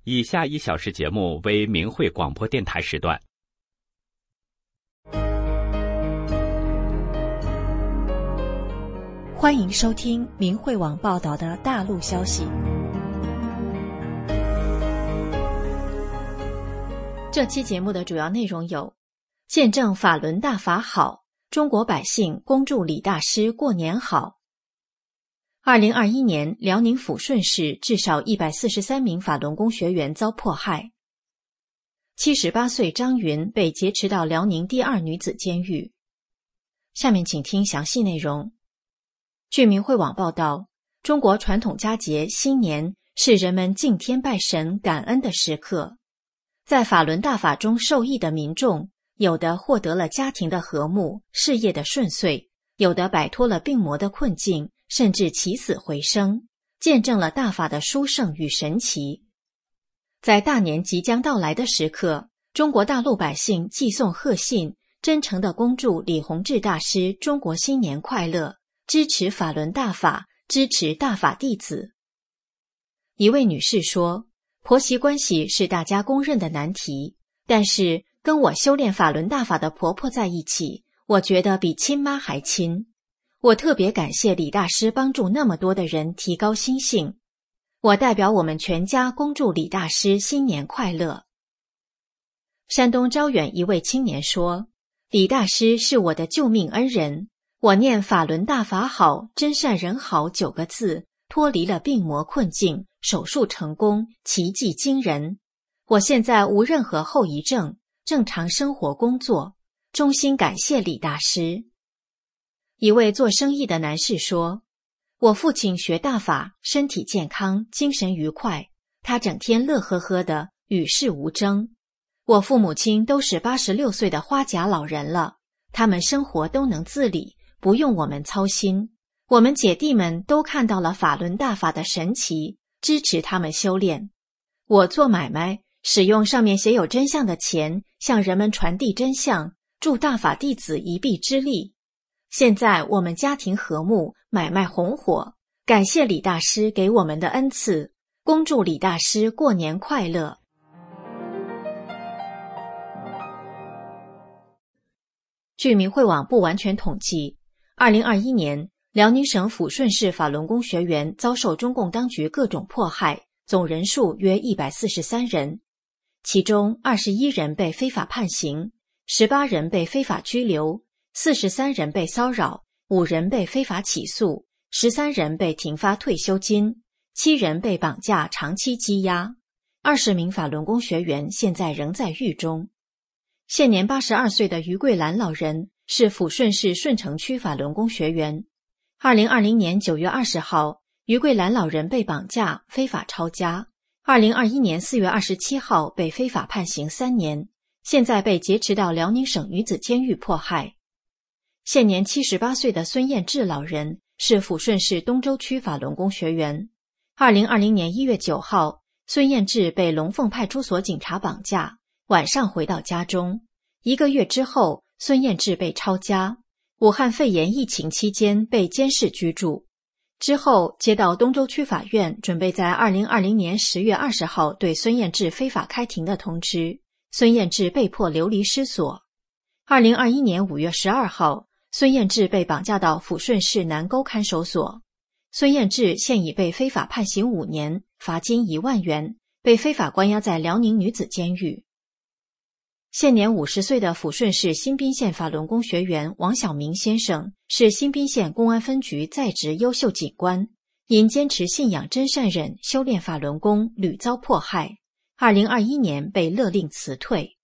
以下1小时节目为明慧广播电台时段。 欢迎收听明慧网报道的大陆消息。这期节目的主要内容有：见证法轮大法好，中国百姓恭祝李大师过年好。2021年，辽宁抚顺市至少143名法轮功学员遭迫害。78岁张云被劫持到辽宁第2女子监狱。下面请听详细内容。据明慧网报道，中国传统佳节新年是人们敬天拜神感恩的时刻。在法轮大法中受益的民众，有的获得了家庭的和睦、事业的顺遂，有的摆脱了病魔的困境，甚至起死回生，见证了大法的殊胜与神奇。在大年即将到来的时刻，中国大陆百姓寄送贺信，真诚地恭祝李洪志大师中国新年快乐，支持法轮大法，支持大法弟子。一位女士说，婆媳关系是大家公认的难题，但是跟我修炼法轮大法的婆婆在一起，我觉得比亲妈还亲。我特别感谢李大师帮助那么多的人提高心性。我代表我们全家恭祝李大师新年快乐。山东招远一位青年说，李大师是我的救命恩人，我念法轮大法好，真善人好9个字，脱离了病魔困境，手术成功，奇迹惊人。我现在无任何后遗症，正常生活工作，衷心感谢李大师。一位做生意的男士说，我父亲学大法，身体健康，精神愉快，他整天乐呵呵的，与世无争。我父母亲都是86岁的花甲老人了，他们生活都能自理，不用我们操心。我们姐弟们都看到了法轮大法的神奇，支持他们修炼。我做买卖，使用上面写有真相的钱，向人们传递真相，助大法弟子一臂之力。现在我们家庭和睦，买卖红火，感谢李大师给我们的恩赐，恭祝李大师过年快乐。据明慧网不完全统计，2021年，辽宁省抚顺市法轮功学员遭受中共当局各种迫害，总人数约143人，其中21人被非法判刑，18人被非法拘留，43人被骚扰，5人被非法起诉，13人被停发退休金，7人被绑架长期羁押，20名法轮功学员现在仍在狱中。现年82岁的于桂兰老人是抚顺市顺城区法轮功学员。2020年9月20号，于桂兰老人被绑架，非法抄家。2021年4月27号被非法判刑3年，现在被劫持到辽宁省女子监狱迫害。现年78岁的孙彦志老人是抚顺市东洲区法轮功学员。2020年1月9号，孙彦志被龙凤派出所警察绑架，晚上回到家中。1个月之后，孙彦志被抄家。武汉肺炎疫情期间被监视居住。之后接到东洲区法院准备在2020年10月20号对孙彦志非法开庭的通知，孙彦志被迫流离失所。2021年5月12号，孙彦志被绑架到抚顺市南沟看守所。孙彦志现已被非法判刑5年，罚金1万元，被非法关押在辽宁女子监狱。现年50岁的抚顺市新宾县法轮功学员王晓明先生是新宾县公安分局在职优秀警官，因坚持信仰真善忍，修炼法轮功，屡遭迫害。2021年被勒令辞退。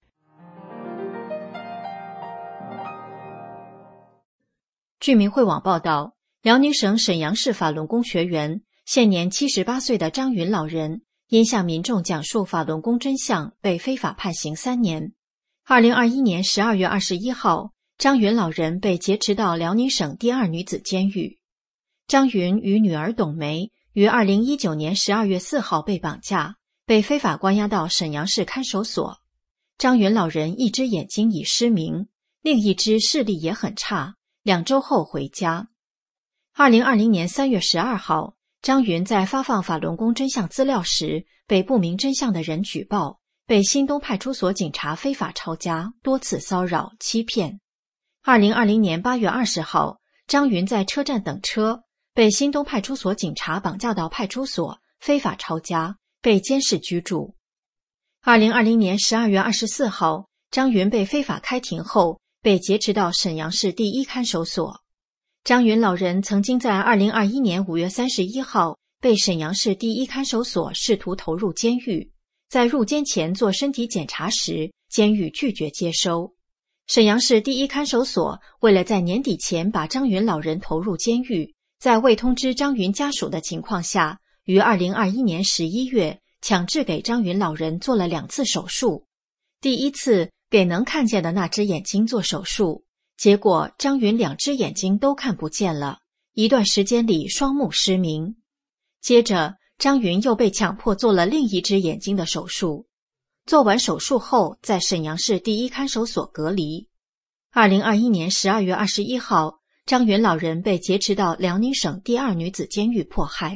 据明慧网报道，辽宁省沈阳市法轮功学员现年78岁的张云老人因向民众讲述法轮功真相，被非法判刑3年。2021年12月21号，张云老人被劫持到辽宁省第2女子监狱。张云与女儿董梅于2019年12月4号被绑架，被非法关押到沈阳市看守所。张云老人一只眼睛已失明，另一只视力也很差，2周后回家。2020年3月12号，张云在发放法轮功真相资料时被不明真相的人举报，被新东派出所警察非法抄家，多次骚扰、欺骗。2020年8月20号，张云在车站等车，被新东派出所警察绑架到派出所，非法抄家，被监视居住。2020年12月24号，张云被非法开庭后，被劫持到沈阳市第一看守所。张云老人曾经在2021年5月31号被沈阳市第一看守所试图投入监狱，在入监前做身体检查时，监狱拒绝接收。沈阳市第一看守所为了在年底前把张云老人投入监狱，在未通知张云家属的情况下，于2021年11月强制给张云老人做了2次手术。第一次给能看见的那只眼睛做手术，结果张云2只眼睛都看不见了，一段时间里双目失明。接着张云又被强迫做了另一只眼睛的手术。做完手术后，在沈阳市第一看守所隔离。2021年12月21号，张云老人被劫持到辽宁省第2女子监狱迫害。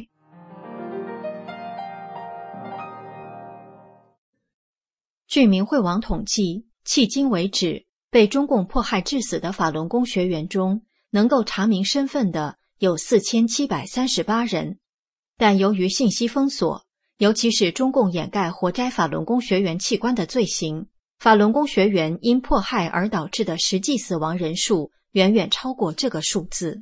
据明慧网统计，迄今为止，被中共迫害致死的法轮功学员中，能够查明身份的有4738人。但由于信息封锁，尤其是中共掩盖活摘法轮功学员器官的罪行，法轮功学员因迫害而导致的实际死亡人数远远超过这个数字。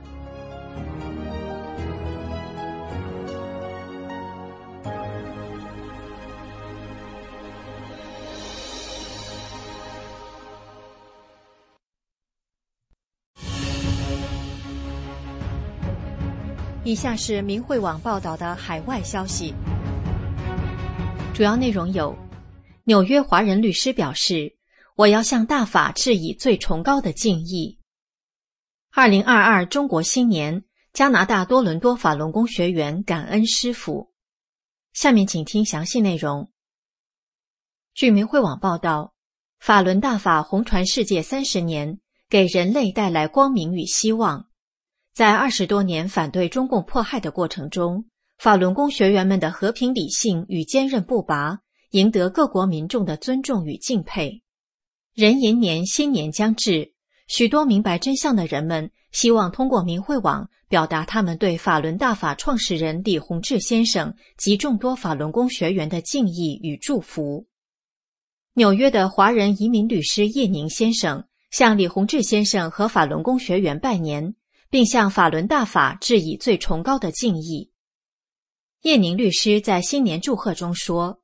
以下是明慧网报道的海外消息，主要内容有：纽约华人律师表示，我要向大法致以最崇高的敬意。2022中国新年，加拿大多伦多法轮功学员感恩师父。下面请听详细内容。据明慧网报道，法轮大法红传世界30年，给人类带来光明与希望。在20多年反对中共迫害的过程中，法轮功学员们的和平理性与坚韧不拔，赢得各国民众的尊重与敬佩。壬寅年新年将至，许多明白真相的人们希望通过明慧网表达他们对法轮大法创始人李洪志先生及众多法轮功学员的敬意与祝福。纽约的华人移民律师叶宁先生向李洪志先生和法轮功学员拜年，并向法轮大法致以最崇高的敬意。叶宁律师在新年祝贺中说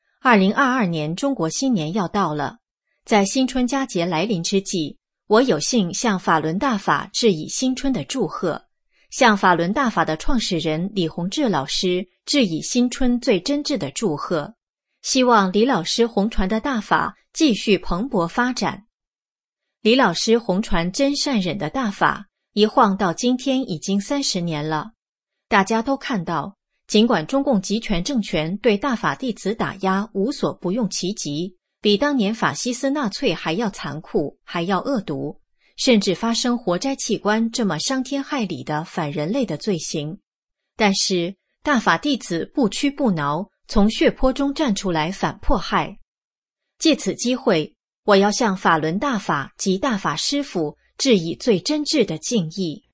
，2022年中国新年要到了，在新春佳节来临之际，我有幸向法轮大法致以新春的祝贺，向法轮大法的创始人李洪志老师致以新春最真挚的祝贺，希望李老师弘传的大法继续蓬勃发展。李老师弘传真善忍的大法一晃到今天已经30年了，大家都看到，尽管中共集权政权对大法弟子打压无所不用其极，比当年法西斯纳粹还要残酷，还要恶毒，甚至发生活摘器官这么伤天害理的反人类的罪行，但是大法弟子不屈不挠，从血泊中站出来反迫害。借此机会，我要向法轮大法及大法师父致以最真挚的敬意。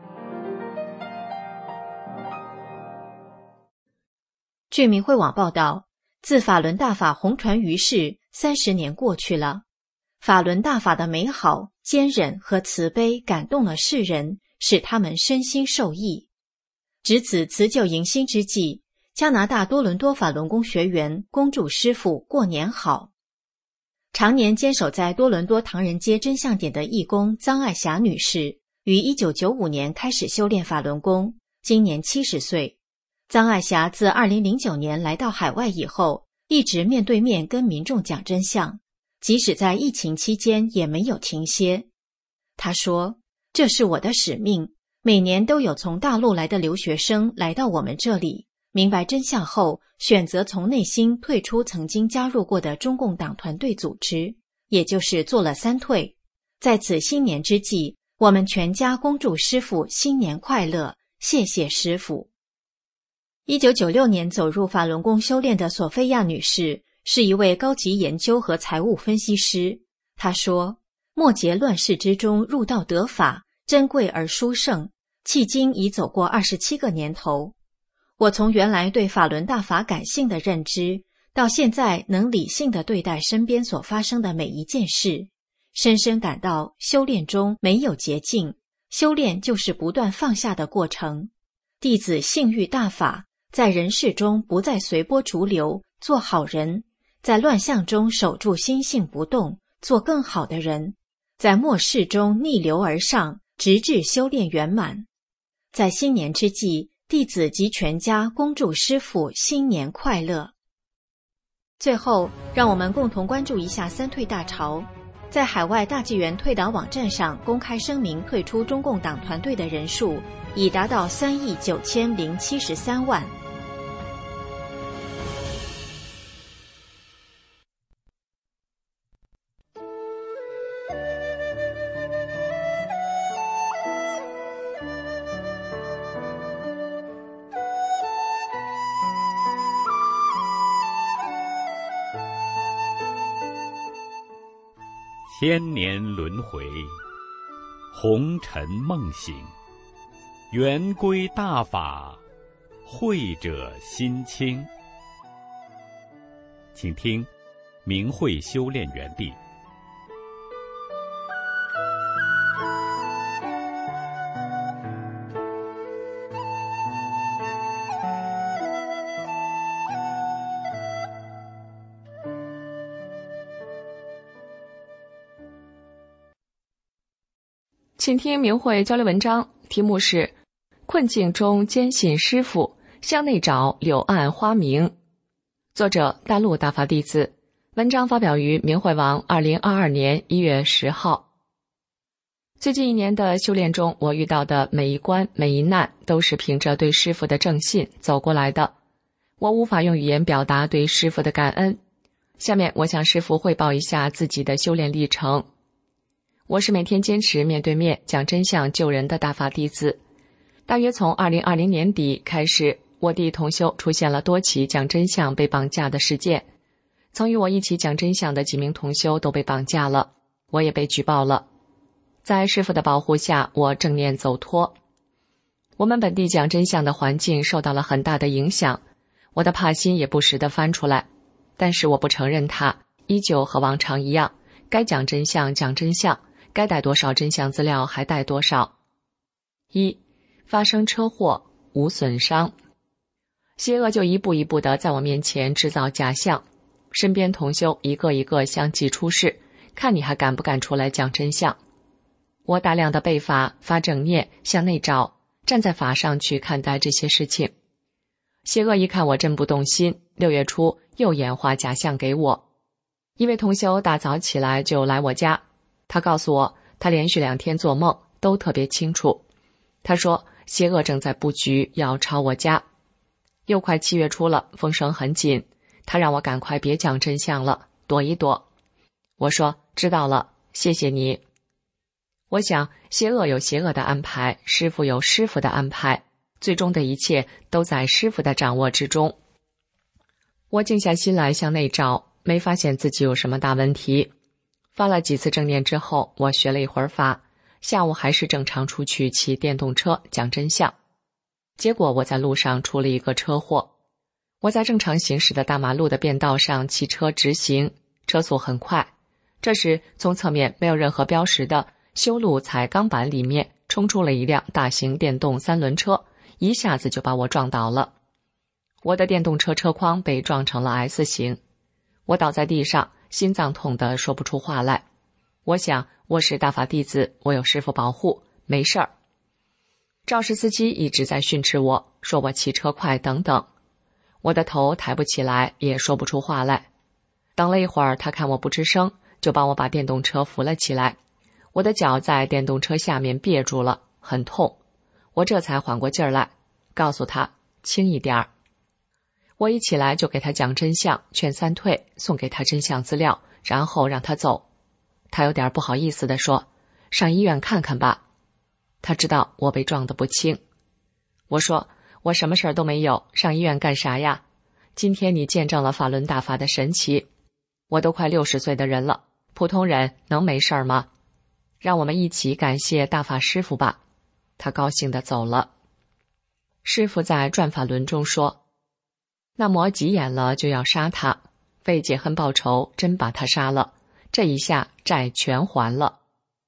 据明慧网报道，自法轮大法红传于世30年过去了，法轮大法的美好、坚忍和慈悲感动了世人，使他们身心受益。值此辞旧迎新之际，加拿大多伦多法轮功学员恭祝师父过年好。常年坚守在多伦多唐人街真相点的义工臧爱霞女士，于1995年开始修炼法轮功，今年70岁。臧爱霞自2009年来到海外以后，一直面对面跟民众讲真相，即使在疫情期间也没有停歇。她说，这是我的使命，每年都有从大陆来的留学生来到我们这里，明白真相后，选择从内心退出曾经加入过的中共党团队组织，也就是做了3退。在此新年之际，我们全家恭祝师父新年快乐，谢谢师父。 1996年走入法轮功修炼的索菲亚女士是一位高级研究和财务分析师。她说，末节乱世之中入道得法，珍贵而殊胜，迄今已走过27个年头。我从原来对法轮大法感性的认知，到现在能理性地对待身边所发生的每一件事，深深感到修炼中没有捷径，修炼就是不断放下的过程。弟子信欲大法，在人世中不再随波逐流，做好人；在乱象中守住心性不动，做更好的人；在末世中逆流而上，直至修炼圆满。在新年之际，弟子及全家恭祝师父新年快乐。最后，让我们共同关注一下三退大潮。在海外大纪元退党网站上公开声明退出中共党团队的人数已达到3.9073亿。 千年轮回，红尘梦醒，圆归大法，慧者心清。请听明慧修炼园地。 请听明慧交流文章，题目是困境中坚信师父，向内找柳暗花明。作者大陆大法弟子，文章发表于明慧网2022年1月10号。最近一年的修炼中，我遇到的每一关每一难都是凭着对师父的正信走过来的，我无法用语言表达对师父的感恩。下面我向师父汇报一下自己的修炼历程。我是每天坚持面对面讲真相救人的大法弟子。大约从2020年底开始，我弟同修出现了多起讲真相被绑架的事件。曾与我一起讲真相的几名同修都被绑架了，我也被举报了。在师父的保护下，我正念走脱。我们本地讲真相的环境受到了很大的影响，我的怕心也不时地翻出来，但是我不承认它，依旧和往常一样，该讲真相讲真相，该带多少真相资料还带多少。一，发生车祸无损伤。邪恶就一步一步地在我面前制造假象，身边同修一个一个相继出事，看你还敢不敢出来讲真相。我大量的背法发正念，向内找，站在法上去看待这些事情。邪恶一看我真不动心，6月初又演化假象给我。一位同修大早起来就来我家，他告诉我，他连续2天做梦都特别清楚。他说，邪恶正在布局要抄我家。又快7月初了，风声很紧，他让我赶快别讲真相了，躲一躲。我说，知道了，谢谢你。我想，邪恶有邪恶的安排，师父有师父的安排，最终的一切都在师父的掌握之中。我静下心来向内找，没发现自己有什么大问题。发了几次正念之后，我学了一会儿法，下午还是正常出去骑电动车讲真相。结果我在路上出了一个车祸。我在正常行驶的大马路的便道上骑车直行，车速很快。这时从侧面没有任何标识的修路踩钢板里面冲出了一辆大型电动3轮车，一下子就把我撞倒了。我的电动车车筐被撞成了 S 型，我倒在地上，心脏痛得说不出话来。我想，我是大法弟子，我有师父保护，没事儿。肇事司机一直在训斥我，说我骑车快等等。我的头抬不起来，也说不出话来。等了一会儿，他看我不吱声，就帮我把电动车扶了起来。我的脚在电动车下面别住了，很痛。我这才缓过劲儿来，告诉他轻一点儿。我一起来就给他讲真相，劝3退，送给他真相资料，然后让他走。他有点不好意思地说，上医院看看吧。他知道我被撞得不轻。我说， 我什么事儿都没有，上医院干啥呀？今天你见证了法轮大法的神奇。我都快60岁的人了，普通人能没事儿吗？让我们一起感谢大法师父吧。他高兴地走了。师父在转法轮中说，那魔急眼了就要杀他，为解恨报仇，真把他杀了，这一下债全还了。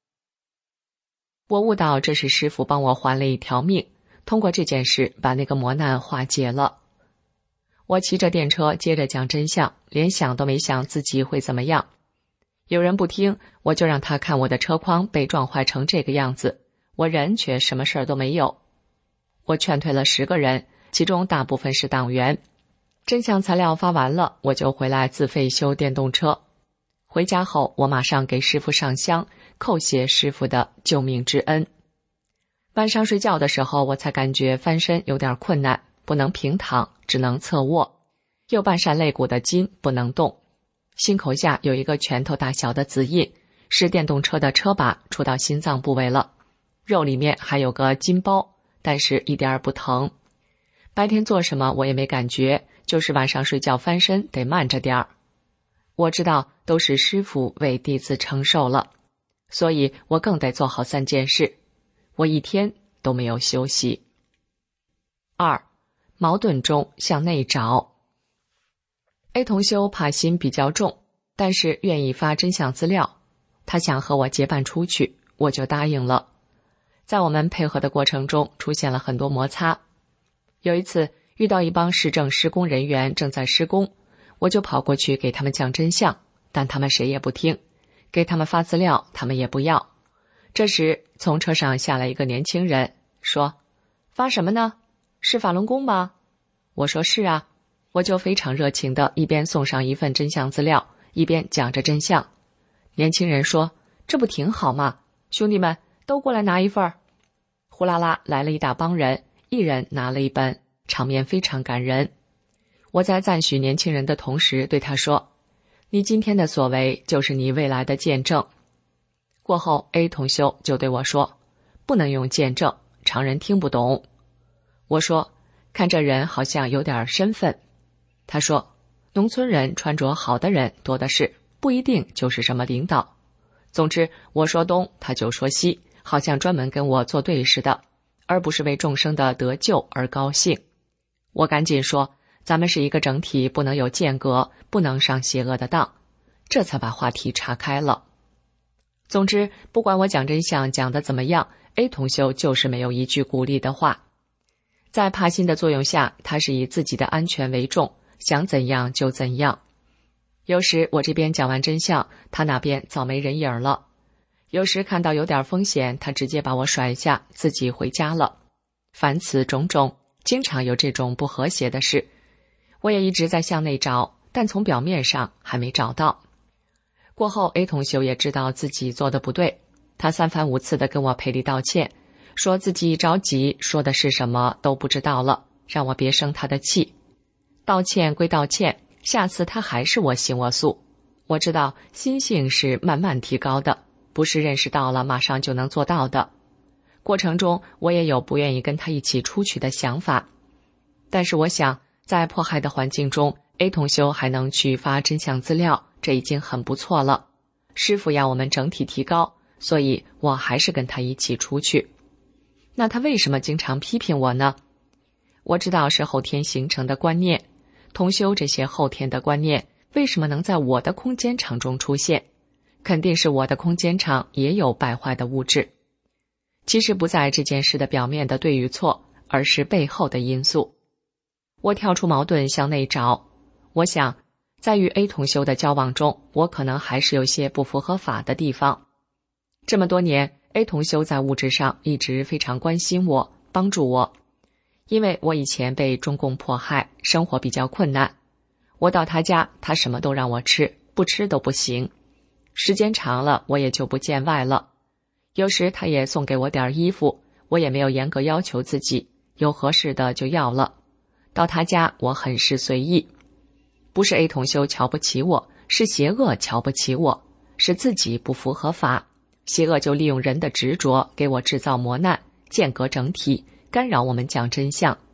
我悟到这是师父帮我还了一条命，通过这件事把那个磨难化解了。我骑着电车接着讲真相，连想都没想自己会怎么样。有人不听，我就让他看我的车筐被撞坏成这个样子，我人却什么事儿都没有。我劝退了10个人，其中大部分是党员。真相材料发完了，我就回来自费修电动车。回家后，我马上给师父上香，叩谢师父的救命之恩。晚上睡觉的时候，我才感觉翻身有点困难，不能平躺，只能侧卧，右半扇肋骨的筋不能动。心口下有一个拳头大小的紫印，是电动车的车把触到心脏部位了，肉里面还有个筋包，但是一点儿不疼。白天做什么我也没感觉，就是晚上睡觉翻身得慢着点儿。我知道都是师父为弟子承受了，所以我更得做好3件事。我一天都没有休息。2. 矛盾中向内找。A 同修怕心比较重，但是愿意发真相资料，他想和我结伴出去，我就答应了。在我们配合的过程中出现了很多摩擦。有一次遇到一帮市政施工人员正在施工，我就跑过去给他们讲真相，但他们谁也不听，给他们发资料他们也不要。这时从车上下来一个年轻人，说，发什么呢？是法轮功吗？我说是啊。我就非常热情地一边送上一份真相资料，一边讲着真相。年轻人说，这不挺好吗？兄弟们都过来拿一份。呼啦啦来了一大帮人，一人拿了一本，场面非常感人。我在赞许年轻人的同时对他说，你今天的所为就是你未来的见证。过后 A 同修就对我说，不能用见证，常人听不懂。我说，看这人好像有点身份。他说，农村人穿着好的人多的是，不一定就是什么领导。总之我说东他就说西，好像专门跟我作对似的，而不是为众生的得救而高兴。我赶紧说，咱们是一个整体，不能有间隔，不能上邪恶的当，这才把话题岔开了。总之不管我讲真相讲得怎么样， A 同修就是没有一句鼓励的话。在怕心的作用下，他是以自己的安全为重，想怎样就怎样。有时我这边讲完真相，他那边早没人影了。有时看到有点风险，他直接把我甩下，自己回家了。凡此种种，经常有这种不和谐的事。我也一直在向内找，但从表面上还没找到。过后 A 同修也知道自己做的不对，他3番5次的跟我赔礼道歉，说自己着急，说的是什么都不知道了，让我别生他的气。道歉归道歉，下次他还是我行我素。我知道心性是慢慢提高的，不是认识到了马上就能做到的。过程中我也有不愿意跟他一起出去的想法，但是我想在迫害的环境中 A 同修还能去发真相资料，这已经很不错了。师父要我们整体提高，所以我还是跟他一起出去。那他为什么经常批评我呢？我知道是后天形成的观念，同修这些后天的观念为什么能在我的空间场中出现？肯定是我的空间场也有败坏的物质。其实不在这件事的表面的对与错，而是背后的因素。我跳出矛盾向内找，我想在与 A 同修的交往中，我可能还是有些不符合法的地方。这么多年 A 同修在物质上一直非常关心我，帮助我。因为我以前被中共迫害，生活比较困难，我到他家，他什么都让我吃，不吃都不行。时间长了，我也就不见外了。有时他也送给我点衣服，我也没有严格要求自己，有合适的就要了。到他家，我很是随意。不是 A 同修瞧不起我，是邪恶瞧不起我，是自己不符合法。邪恶就利用人的执着，给我制造磨难，间隔整体，干扰我们讲真相，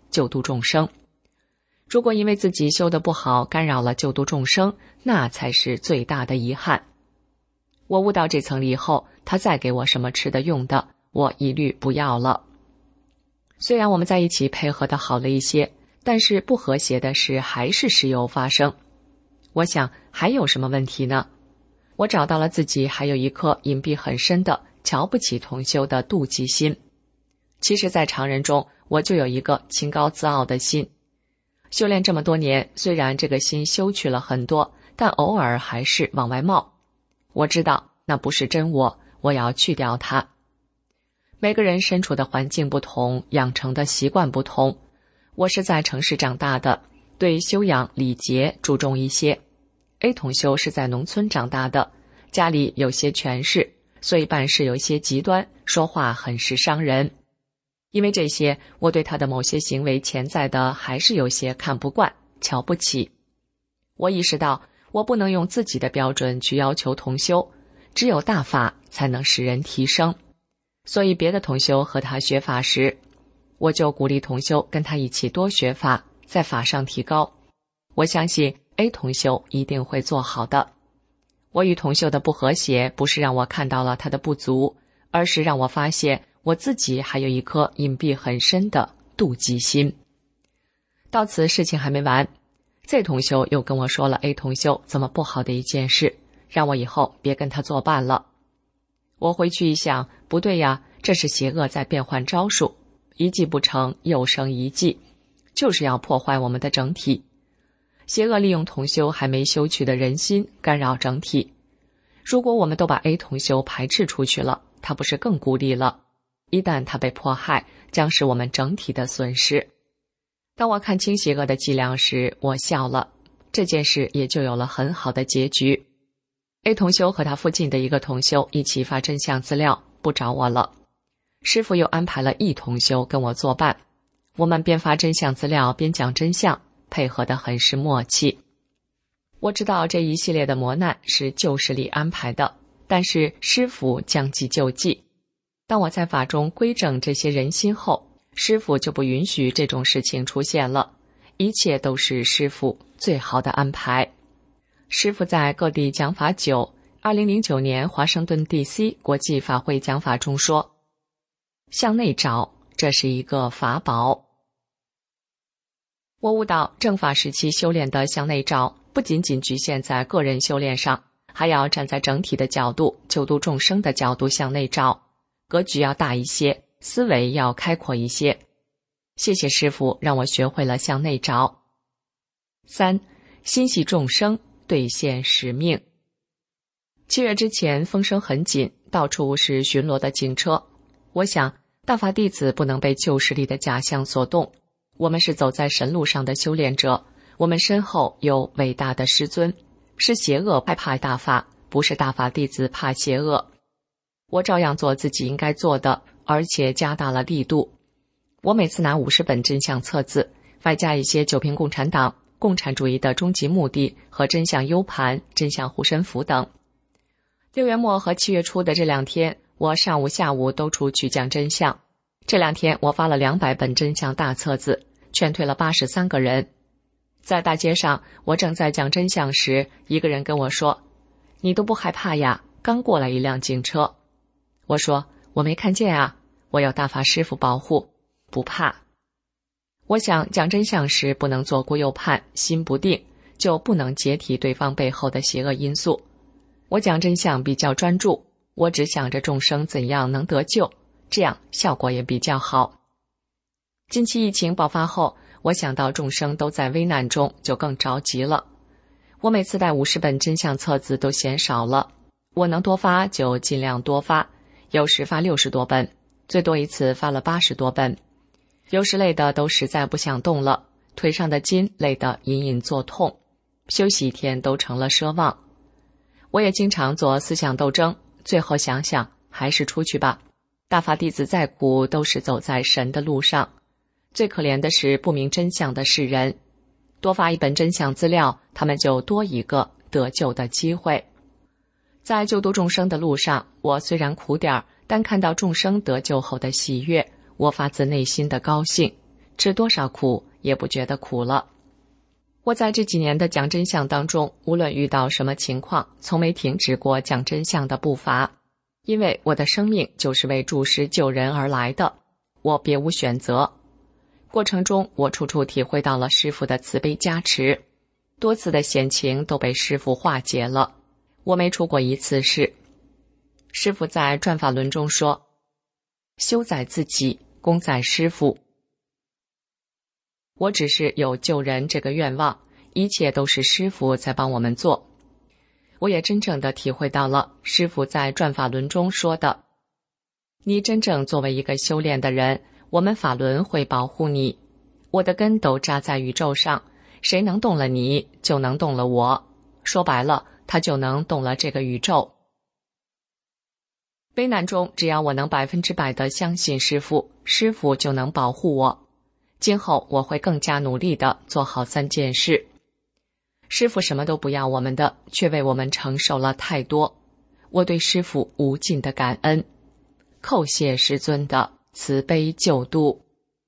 救度众生。如果因为自己修得不好，干扰了救度众生，那才是最大的遗憾。我悟到这层理后，他再给我什么吃的用的，我一律不要了。虽然我们在一起配合的好了一些，但是不和谐的事还是时有发生。我想还有什么问题呢？我找到了自己还有一颗隐蔽很深的瞧不起同修的妒忌心。其实在常人中，我就有一个清高自傲的心。修炼这么多年，虽然这个心修去了很多，但偶尔还是往外冒。我知道那不是真我，我要去掉它。每个人身处的环境不同，养成的习惯不同。我是在城市长大的，对修养礼节注重一些。A 同修是在农村长大的，家里有些权势，所以办事有一些极端，说话很是伤人。因为这些，我对他的某些行为潜在的还是有些看不惯、瞧不起。我意识到，我不能用自己的标准去要求同修，只有大法才能使人提升。所以别的同修和他学法时，我就鼓励同修跟他一起多学法，在法上提高。我相信 A 同修一定会做好的。我与同修的不和谐，不是让我看到了他的不足，而是让我发现我自己还有一颗隐蔽很深的妒忌心。到此事情还没完， Z 同修又跟我说了 A 同修这么不好的一件事，让我以后别跟他作伴了。我回去一想，不对呀，这是邪恶在变换招数，一计不成又生一计，就是要破坏我们的整体。邪恶利用同修还没修去的人心，干扰整体。如果我们都把 A 同修排斥出去了，他不是更孤立了？一旦他被迫害，将是我们整体的损失。当我看清邪恶的伎俩时，我笑了，这件事也就有了很好的结局。A 同修和他附近的一个同修一起发真相资料，不找我了。师父又安排了 E 同修跟我作伴，我们边发真相资料边讲真相，配合得很是默契。我知道这一系列的磨难是旧时里安排的，但是师父将计就计。当我在法中规正这些人心后，师父就不允许这种事情出现了，一切都是师父最好的安排。师父在各地讲法久，2009年华盛顿 DC 国际法会讲法中说，向内找，这是一个法宝。我悟到正法时期修炼的向内找，不仅仅局限在个人修炼上，还要站在整体的角度，救度众生的角度向内找，格局要大一些，思维要开阔一些。谢谢师父让我学会了向内找。3. 心系众生，兑现使命。7月之前风声很紧，到处是巡逻的警车。我想大法弟子不能被旧势力的假象所动，我们是走在神路上的修炼者，我们身后有伟大的师尊，是邪恶害怕大法，不是大法弟子怕邪恶。我照样做自己应该做的，而且加大了力度。我每次拿50本真相册子，外加一些九评共产党、共产主义的终极目的和真相 U 盘、真相护身符等。6月末和7月初的这2天，我上午下午都出去讲真相。这2天我发了200本真相大册子，劝退了83个人。在大街上，我正在讲真相时，一个人跟我说，你都不害怕呀，刚过来一辆警车。我说，我没看见啊，我有大法师父保护，不怕。我想讲真相时不能左顾右盼，心不定，就不能解体对方背后的邪恶因素。我讲真相比较专注，我只想着众生怎样能得救，这样效果也比较好。近期疫情爆发后，我想到众生都在危难中，就更着急了。我每次带50本真相册子都嫌少了，我能多发就尽量多发，有时发60多本，最多一次发了80多本。有时累的都实在不想动了，腿上的筋累得隐隐作痛，休息一天都成了奢望。我也经常做思想斗争，最后想想还是出去吧。大法弟子再苦都是走在神的路上，最可怜的是不明真相的世人。多发一本真相资料，他们就多一个得救的机会。在救度众生的路上，我虽然苦点儿，但看到众生得救后的喜悦，我发自内心的高兴， 吃多少苦也不觉得苦了。我在这几年的讲真相当中，无论遇到什么情况，从没停止过讲真相的步伐，因为我的生命就是为助师救人而来的，我别无选择。过程中，我处处体会到了师父的慈悲加持，多次的险情都被师父化解了，我没出过一次事。师父在转法轮中说，修在自己，功在师父。我只是有救人这个愿望，一切都是师父在帮我们做。我也真正的体会到了师父在转法轮中说的，你真正作为一个修炼的人，我们法轮会保护你，我的根都扎在宇宙上，谁能动了你，就能动了我，说白了，他就能动了这个宇宙。危难中，只要我能100%的相信师父，师父就能保护我。今后我会更加努力地做好3件事。师父什么都不要我们的，却为我们承受了太多，我对师父无尽的感恩，叩谢师尊的慈悲救度。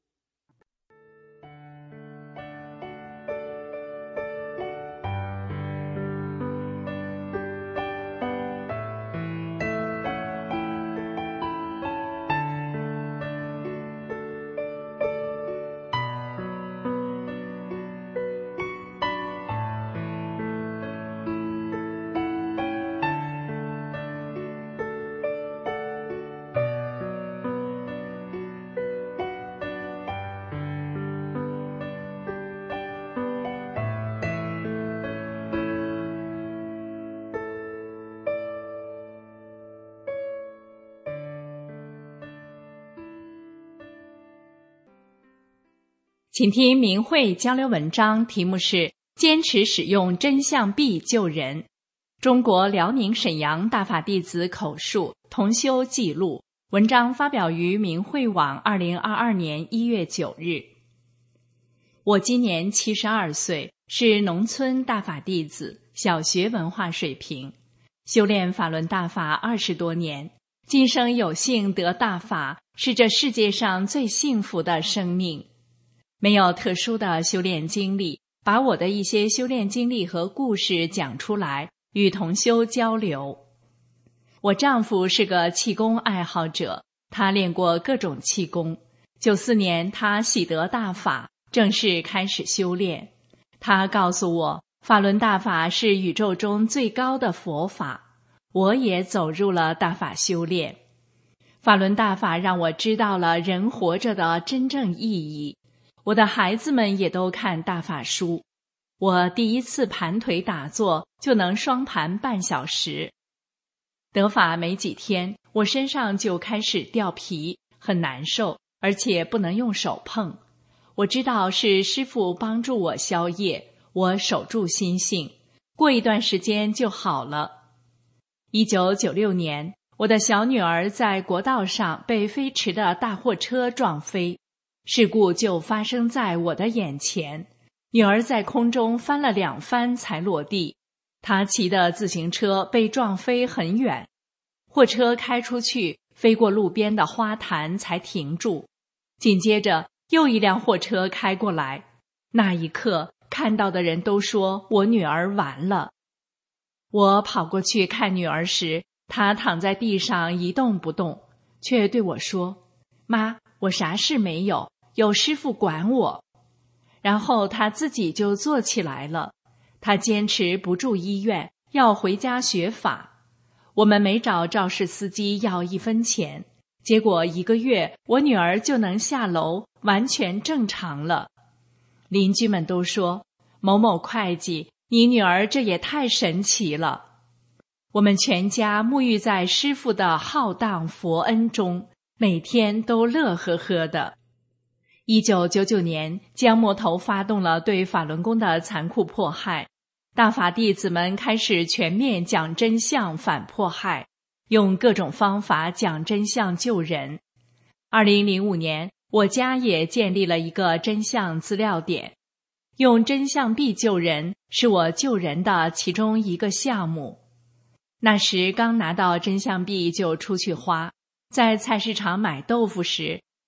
请听明慧交流文章，题目是坚持使用真相币救人，中国辽宁沈阳大法弟子口述，同修记录。文章发表于明慧网2022年1月9日。我今年72岁，是农村大法弟子，小学文化水平，修炼法轮大法20多年，今生有幸得大法，是这世界上最幸福的生命。没有特殊的修炼经历，把我的一些修炼经历和故事讲出来，与同修交流。我丈夫是个气功爱好者，他练过各种气功。94年他喜得大法，正式开始修炼。他告诉我，法轮大法是宇宙中最高的佛法。我也走入了大法修炼。法轮大法让我知道了人活着的真正意义。我的孩子们也都看大法书。我第一次盘腿打坐就能双盘半小时。得法没几天，我身上就开始掉皮，很难受，而且不能用手碰。我知道是师父帮助我消业，我守住心性，过一段时间就好了。1996年，我的小女儿在国道上被飞驰的大货车撞飞。事故就发生在我的眼前，女儿在空中翻了2番才落地，她骑的自行车被撞飞很远，货车开出去，飞过路边的花坛才停住，紧接着又一辆货车开过来，那一刻看到的人都说我女儿完了。我跑过去看女儿时，她躺在地上一动不动，却对我说，妈，我啥事没有，有师父管我。然后他自己就坐起来了，他坚持不住医院，要回家学法。我们没找肇事司机要1分钱，结果1个月我女儿就能下楼，完全正常了。邻居们都说，某某会计，你女儿这也太神奇了。我们全家沐浴在师父的浩荡佛恩中，每天都乐呵呵的。1999年，江魔头发动了对法轮功的残酷迫害，大法弟子们开始全面讲真相反迫害，用各种方法讲真相救人。2005年，我家也建立了一个真相资料点，用真相币救人是我救人的其中一个项目。那时刚拿到真相币就出去花，在菜市场买豆腐时，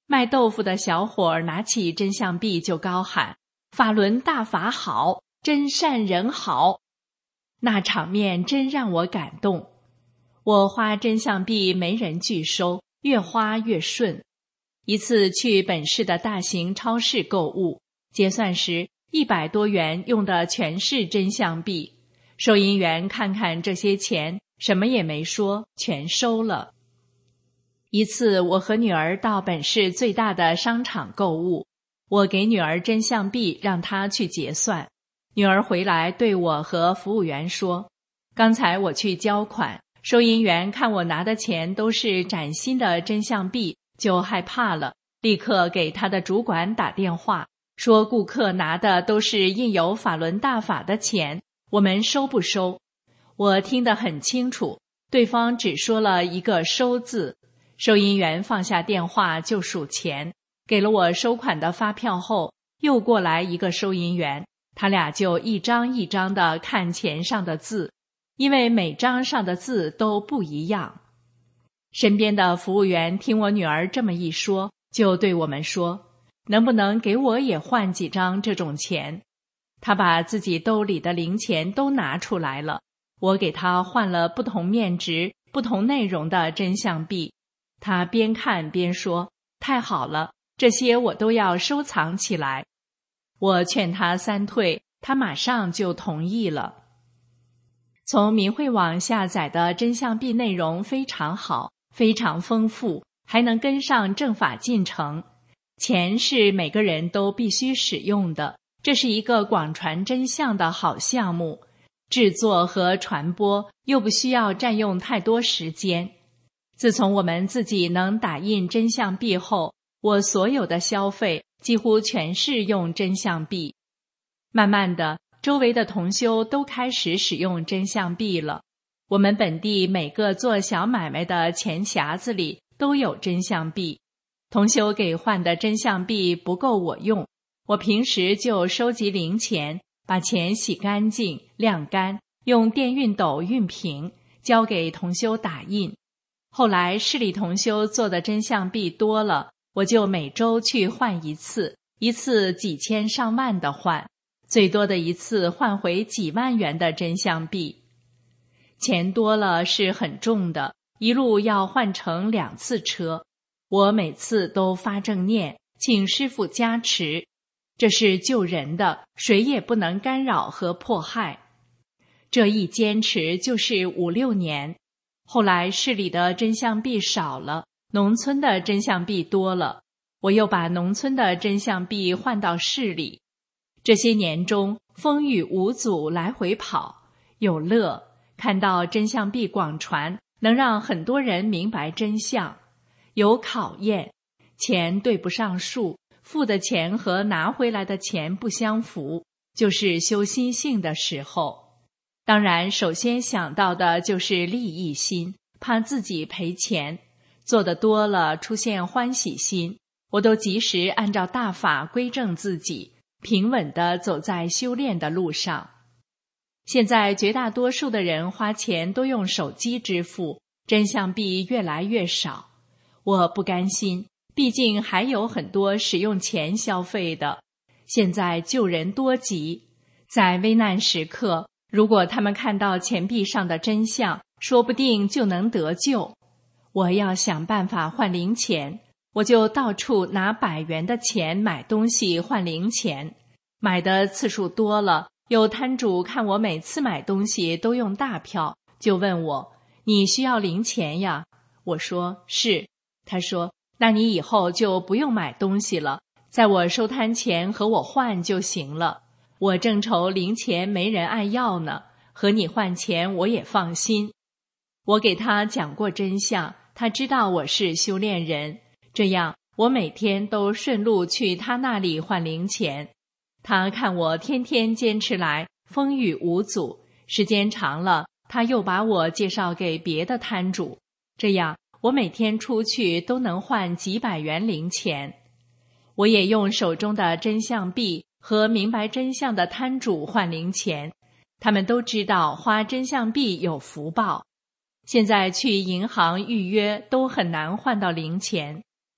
卖豆腐的小伙儿拿起真相币就高喊：法轮大法好，真善人好。那场面真让我感动。我花真相币没人拒收，越花越顺。一次去本市的大型超市购物，结算时100多元用的全是真相币，收银员看看这些钱，什么也没说，全收了。一次我和女儿到本市最大的商场购物，我给女儿真相币让她去结算，女儿回来对我和服务员说，刚才我去交款，收银员看我拿的钱都是崭新的真相币，就害怕了，立刻给他的主管打电话，说顾客拿的都是印有法轮大法的钱，我们收不收？我听得很清楚，对方只说了一个收字。收银员放下电话就数钱，给了我收款的发票后，又过来一个收银员，他俩就一张一张地看钱上的字，因为每张上的字都不一样。身边的服务员听我女儿这么一说，就对我们说，能不能给我也换几张这种钱？他把自己兜里的零钱都拿出来了，我给他换了不同面值、不同内容的真相币。他边看边说，太好了，这些我都要收藏起来。我劝他3退，他马上就同意了。从明慧网下载的真相币内容非常好，非常丰富，还能跟上正法进程。钱是每个人都必须使用的，这是一个广传真相的好项目，制作和传播又不需要占用太多时间。自从我们自己能打印真相币后，我所有的消费几乎全是用真相币。慢慢的，周围的同修都开始使用真相币了。我们本地每个做小买卖的钱匣子里都有真相币。同修给换的真相币不够我用，我平时就收集零钱，把钱洗干净、晾干，用电熨斗熨平，交给同修打印。后来市里同修做的真相币多了，我就每周去换一次，一次几千上万的换，最多的一次换回几万元的真相币。钱多了是很重的，一路要换成2次车。我每次都发正念，请师父加持，这是救人的，谁也不能干扰和迫害。这一坚持就是5、6年。后来市里的真相币少了，农村的真相币多了，我又把农村的真相币换到市里。这些年中，风雨无阻来回跑，有乐，看到真相币广传，能让很多人明白真相；有考验，钱对不上数，付的钱和拿回来的钱不相符，就是修心性的时候。当然，首先想到的就是利益心，怕自己赔钱。做得多了，出现欢喜心，我都及时按照大法归正自己，平稳地走在修炼的路上。现在绝大多数的人花钱都用手机支付，真相币越来越少。我不甘心，毕竟还有很多使用钱消费的。现在救人多急，在危难时刻，如果他们看到钱币上的真相，说不定就能得救。我要想办法换零钱，我就到处拿100元的钱买东西换零钱。买的次数多了，有摊主看我每次买东西都用大票，就问我，你需要零钱呀？我说是。他说，那你以后就不用买东西了，在我收摊前和我换就行了。我正愁零钱没人爱要呢，和你换钱我也放心。我给他讲过真相，他知道我是修炼人，这样我每天都顺路去他那里换零钱。他看我天天坚持来，风雨无阻，时间长了，他又把我介绍给别的摊主，这样我每天出去都能换几百元零钱。我也用手中的真相币和明白真相的摊主换零钱，他们都知道花真相币有福报。现在去银行预约都很难换到零钱，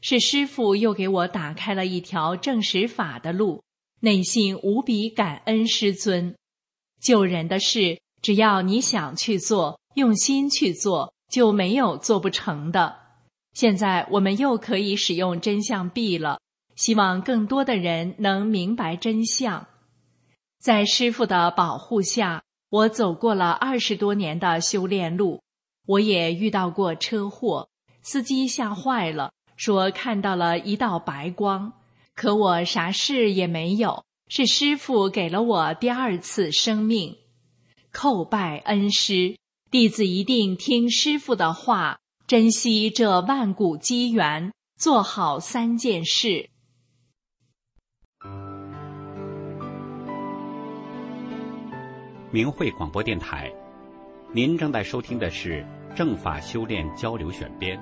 是师父又给我打开了一条证实法的路，内心无比感恩师尊。救人的事，只要你想去做，用心去做，就没有做不成的。现在我们又可以使用真相币了，希望更多的人能明白真相。在师父的保护下，我走过了20多年的修炼路，我也遇到过车祸，司机吓坏了，说看到了一道白光，可我啥事也没有，是师父给了我第2次生命。叩拜恩师，弟子一定听师父的话，珍惜这万古机缘，做好3件事。 明慧广播电台，您正在收听的是正法修炼交流选编。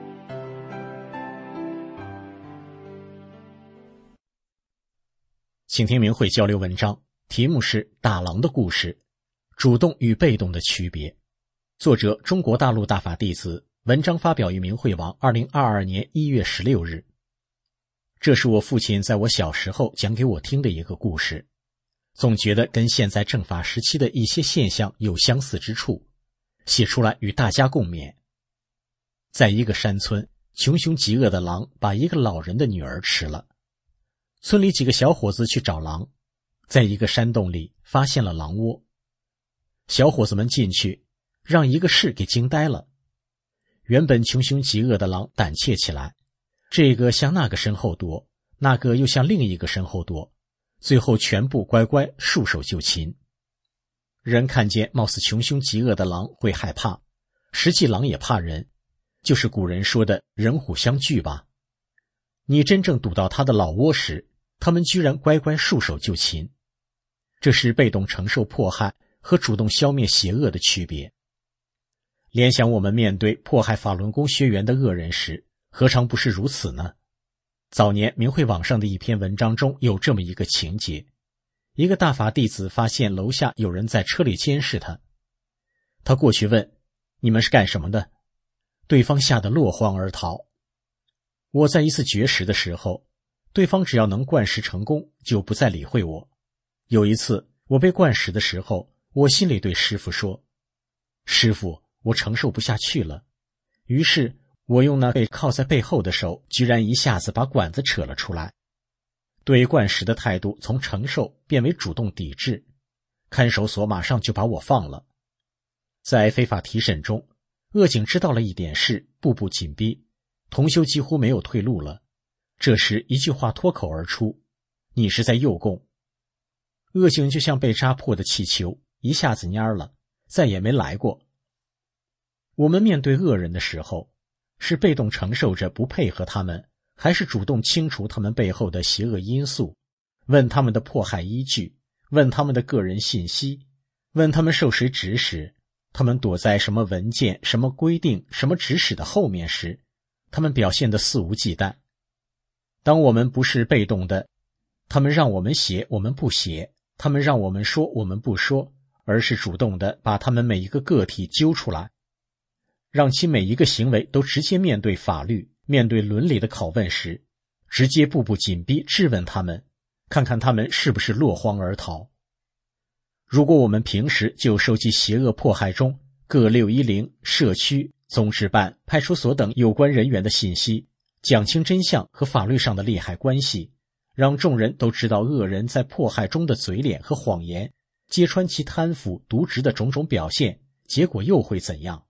请听明慧交流文章，题目是《大郎的故事：主动与被动的区别》，作者中国大陆大法弟子，文章发表于明慧网2022年1月16日。这是我父亲在我小时候讲给我听的一个故事，总觉得跟现在正法时期的一些现象有相似之处，写出来与大家共勉。在一个山村，穷凶极恶的狼把一个老人的女儿吃了。村里几个小伙子去找狼，在一个山洞里发现了狼窝。小伙子们进去，让一个士给惊呆了。原本穷凶极恶的狼胆怯起来，这个向那个身后躲，那个又向另一个身后躲，最后全部乖乖束手就擒。人看见貌似穷凶极恶的狼会害怕，实际狼也怕人，就是古人说的人虎相惧吧。你真正堵到他的老窝时，他们居然乖乖束手就擒。这是被动承受迫害和主动消灭邪恶的区别。联想我们面对迫害法轮功学员的恶人时，何尝不是如此呢？早年明慧网上的一篇文章中有这么一个情节，一个大法弟子发现楼下有人在车里监视他，他过去问：你们是干什么的？对方吓得落荒而逃。我在一次绝食的时候，对方只要能灌食成功，就不再理会我。有一次我被灌食的时候，我心里对师父说：师父，我承受不下去了。于是我用那被靠在背后的手，居然一下子把管子扯了出来。对灌食的态度从承受变为主动抵制，看守所马上就把我放了。在非法提审中，恶警知道了一点事，步步紧逼，同修几乎没有退路了。这时一句话脱口而出：你是在诱供。恶警就像被扎破的气球，一下子蔫了，再也没来过。我们面对恶人的时候，是被动承受着不配合他们，还是主动清除他们背后的邪恶因素，问他们的迫害依据，问他们的个人信息，问他们受谁指使，他们躲在什么文件、什么规定、什么指使的后面时，他们表现得肆无忌惮。当我们不是被动的，他们让我们写我们不写，他们让我们说我们不说，而是主动的把他们每一个个体揪出来，让其每一个行为都直接面对法律、面对伦理的拷问时，直接步步紧逼质问他们，看看他们是不是落荒而逃。如果我们平时就收集邪恶迫害中各610、社区、综治办、派出所等有关人员的信息，讲清真相和法律上的利害关系，让众人都知道恶人在迫害中的嘴脸和谎言，揭穿其贪腐、渎职的种种表现，结果又会怎样？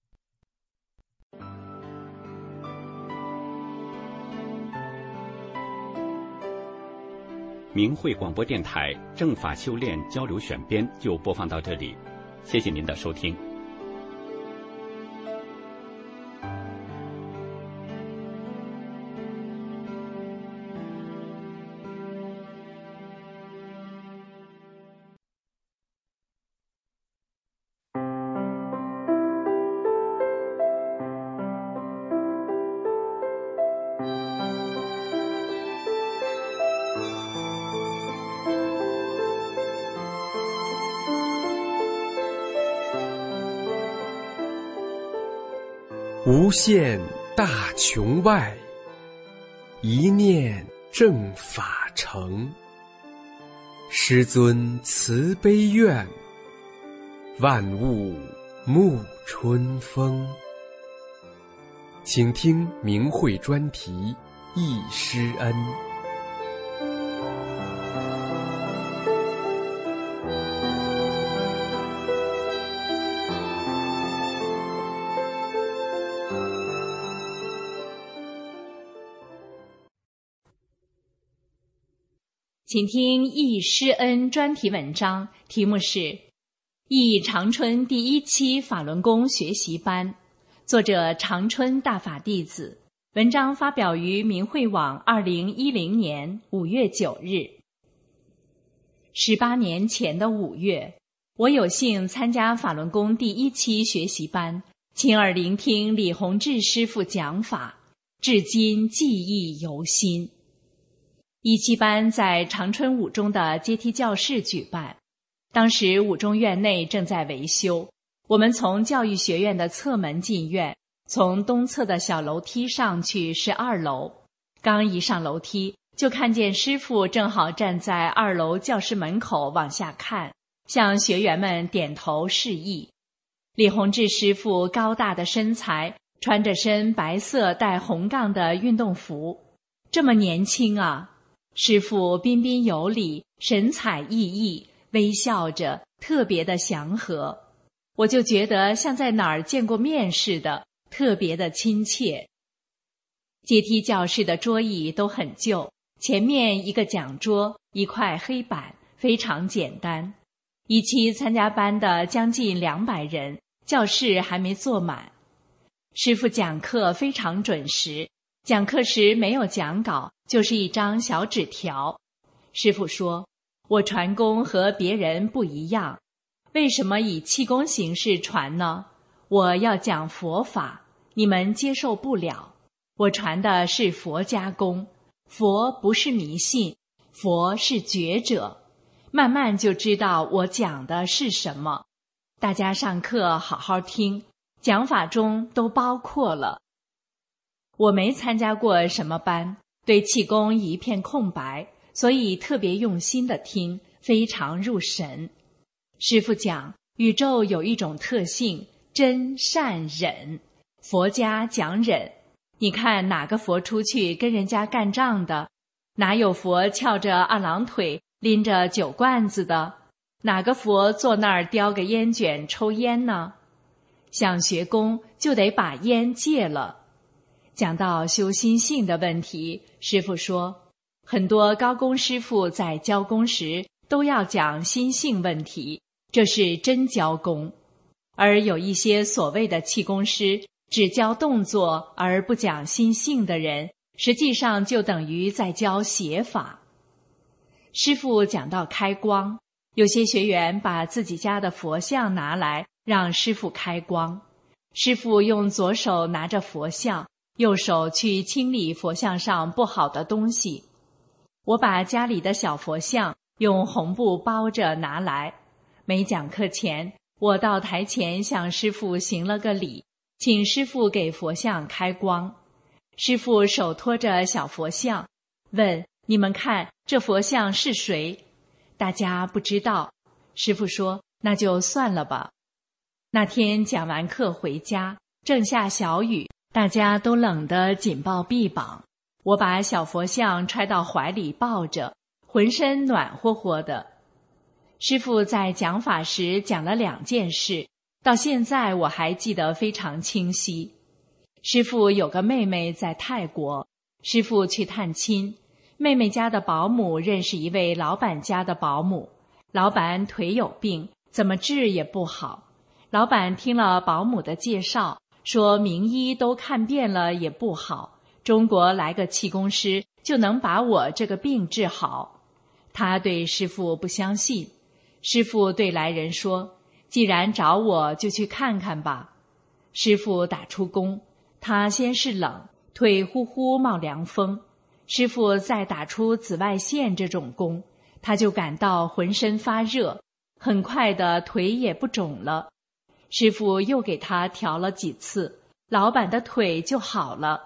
明慧广播电台正法修炼交流选编就播放到这里，谢谢您的收听。 无限大穹外， 一念正法成。师尊慈悲愿，万物沐春风。请听明慧专题忆师恩。 请听忆师恩专题文章，题目是《忆长春第1期法轮功学习班》，作者长春大法弟子。文章发表于明慧网2010年5月9日。18年前的5月，我有幸参加法轮功第1期学习班，亲耳聆听李洪志师父讲法，至今记忆犹新。1期班在长春五中的阶梯教室举办，当时五中院内正在维修，我们从教育学院的侧门进院，从东侧的小楼梯上去是2楼。刚一上楼梯，就看见师父正好站在2楼教室门口往下看，向学员们点头示意。李洪志师父高大的身材，穿着身白色带红杠的运动服，这么年轻啊！师父彬彬有礼，神采奕奕，微笑着，特别的祥和。我就觉得像在哪儿见过面似的，特别的亲切。阶梯教室的桌椅都很旧，前面一个讲桌，一块黑板，非常简单。1期参加班的将近200人，教室还没坐满。师父讲课非常准时，讲课时没有讲稿，就是一张小纸条。师父说，我传功和别人不一样，为什么以气功形式传呢？我要讲佛法，你们接受不了。我传的是佛家功，佛不是迷信，佛是觉者，慢慢就知道我讲的是什么。大家上课好好听，讲法中都包括了。我没参加过什么班，对气功一片空白，所以特别用心地听，非常入神。师父讲，宇宙有一种特性，真善忍，佛家讲忍。你看哪个佛出去跟人家干仗的？哪有佛翘着2郎腿拎着酒罐子的？哪个佛坐那儿叼个烟卷抽烟呢？想学功就得把烟戒了。讲到修心性的问题，师父说，很多高功师父在教功时都要讲心性问题，这是真教功。而有一些所谓的气功师只教动作而不讲心性的人，实际上就等于在教邪法。师父讲到开光，有些学员把自己家的佛像拿来让师父开光，师父用左手拿着佛像，右手去清理佛像上不好的东西。我把家里的小佛像用红布包着拿来，没讲课前，我到台前向师父行了个礼，请师父给佛像开光。师父手托着小佛像，问，你们看这佛像是谁？大家不知道。师父说，那就算了吧。那天讲完课回家，正下小雨，大家都冷得紧抱臂膀，我把小佛像揣到怀里抱着，浑身暖和和的。师父在讲法时讲了2件事，到现在我还记得非常清晰。师父有个妹妹在泰国，师父去探亲，妹妹家的保姆认识一位老板家的保姆，老板腿有病，怎么治也不好。老板听了保姆的介绍，说名医都看遍了也不好，中国来个气功师就能把我这个病治好。他对师父不相信，师父对来人说，既然找我就去看看吧。师父打出功，他先是冷，腿呼呼冒凉风，师父再打出紫外线这种功，他就感到浑身发热，很快的腿也不肿了。师父又给他调了几次，老板的腿就好了。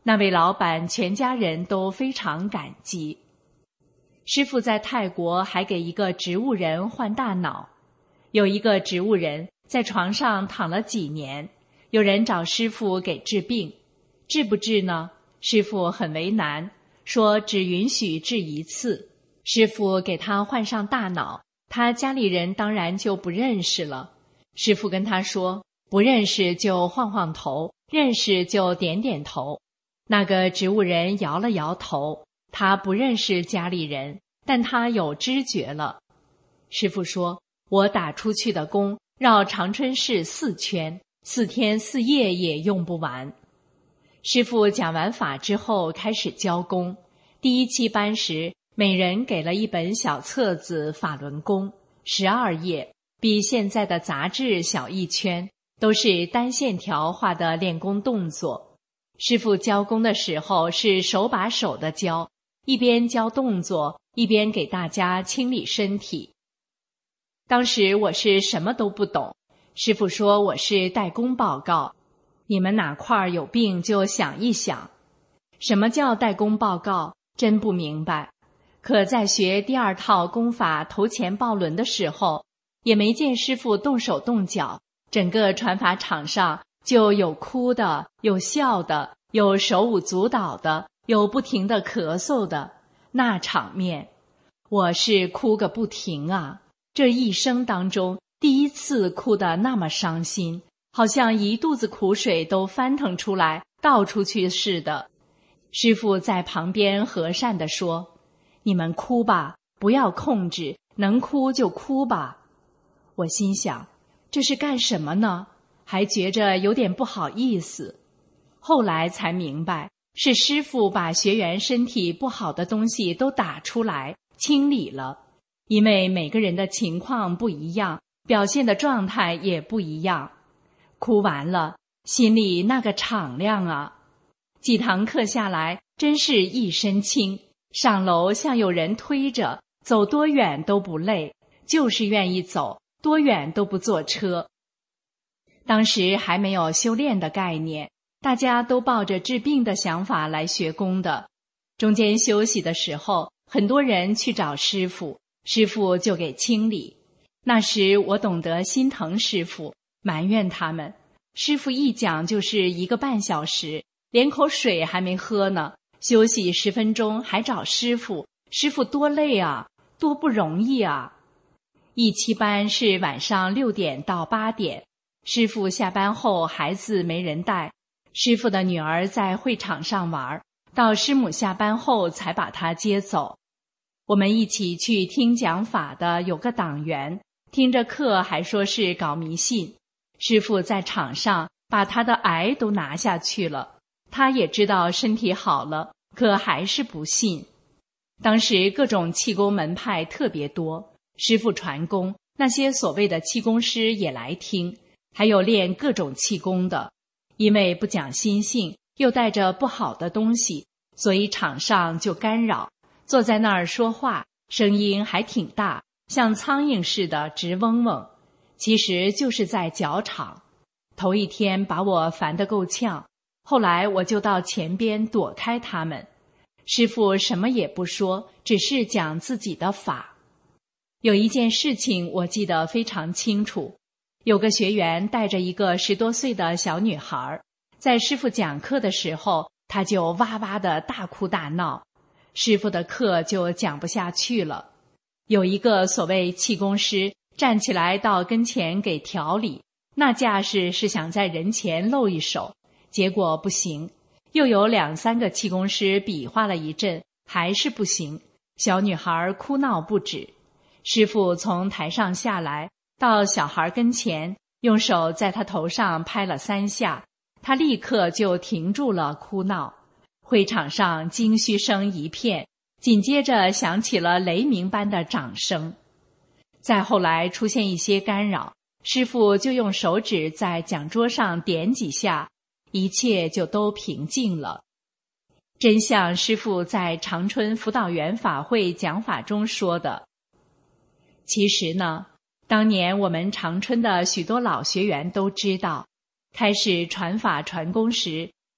那位老板全家人都非常感激。师父在泰国还给一个植物人换大脑，有一个植物人在床上躺了几年，有人找师父给治病，治不治呢？师父很为难，说只允许治一次。师父给他换上大脑，他家里人当然就不认识了。师父跟他说，不认识就晃晃头，认识就点点头。那个植物人摇了摇头，他不认识家里人，但他有知觉了。师父说，我打出去的功绕长春市4圈，4天4夜也用不完。师父讲完法之后开始教功，第1期班时，每人给了一本小册子法轮功，12页，比现在的杂志小1圈，都是单线条画的练功动作。师父教功的时候是手把手的教，一边教动作，一边给大家清理身体。当时我是什么都不懂，师父说我是代功报告，你们哪块有病就想一想。什么叫代功报告？真不明白。可在学第2套功法头前抱轮的时候，也没见师父动手动脚，整个传法场上就有哭的，有笑的，有手舞足蹈的，有不停的咳嗽的，那场面，我是哭个不停啊！这一生当中第一次哭得那么伤心，好像一肚子苦水都翻腾出来倒出去似的。师父在旁边和善地说，你们哭吧，不要控制，能哭就哭吧。我心想，这是干什么呢？还觉着有点不好意思。后来才明白，是师父把学员身体不好的东西都打出来清理了。因为每个人的情况不一样，表现的状态也不一样。哭完了，心里那个敞亮啊！几堂课下来，真是一身轻，上楼像有人推着，走多远都不累，就是愿意走，多远都不坐车。当时还没有修炼的概念，大家都抱着治病的想法来学功的。中间休息的时候，很多人去找师父，师父就给清理。那时我懂得心疼师父，埋怨他们。师父一讲就是1个半小时，连口水还没喝呢，休息10分钟还找师父，师父多累啊，多不容易啊！1期班是晚上6点到8点，师父下班后孩子没人带，师父的女儿在会场上玩，到师母下班后才把她接走。我们一起去听讲法的有个党员，听着课还说是搞迷信。师父在场上把他的癌都拿下去了，他也知道身体好了，可还是不信。当时各种气功门派特别多，师父传功，那些所谓的气功师也来听，还有练各种气功的。因为不讲心性，又带着不好的东西，所以场上就干扰。坐在那儿说话，声音还挺大，像苍蝇似的直嗡嗡，其实就是在搅场。头1天把我烦得够呛，后来我就到前边躲开他们。师父什么也不说，只是讲自己的法。有一件事情我记得非常清楚，有个学员带着一个10多岁的小女孩，在师父讲课的时候，她就哇哇的大哭大闹，师父的课就讲不下去了。有一个所谓气功师站起来到跟前给调理，那架势是想在人前露一手，结果不行。又有2、3个气功师比划了一阵，还是不行，小女孩哭闹不止。师父从台上下来，到小孩跟前，用手在她头上拍了3下，她立刻就停住了哭闹。会场上惊嘘声一片，紧接着响起了雷鸣般的掌声。再后来出现一些干扰，师父就用手指在讲桌上点几下，一切就都平静了。真像师父在长春辅导员法会讲法中说的。其实呢，当年我们长春的许多老学员都知道，开始传法传功时，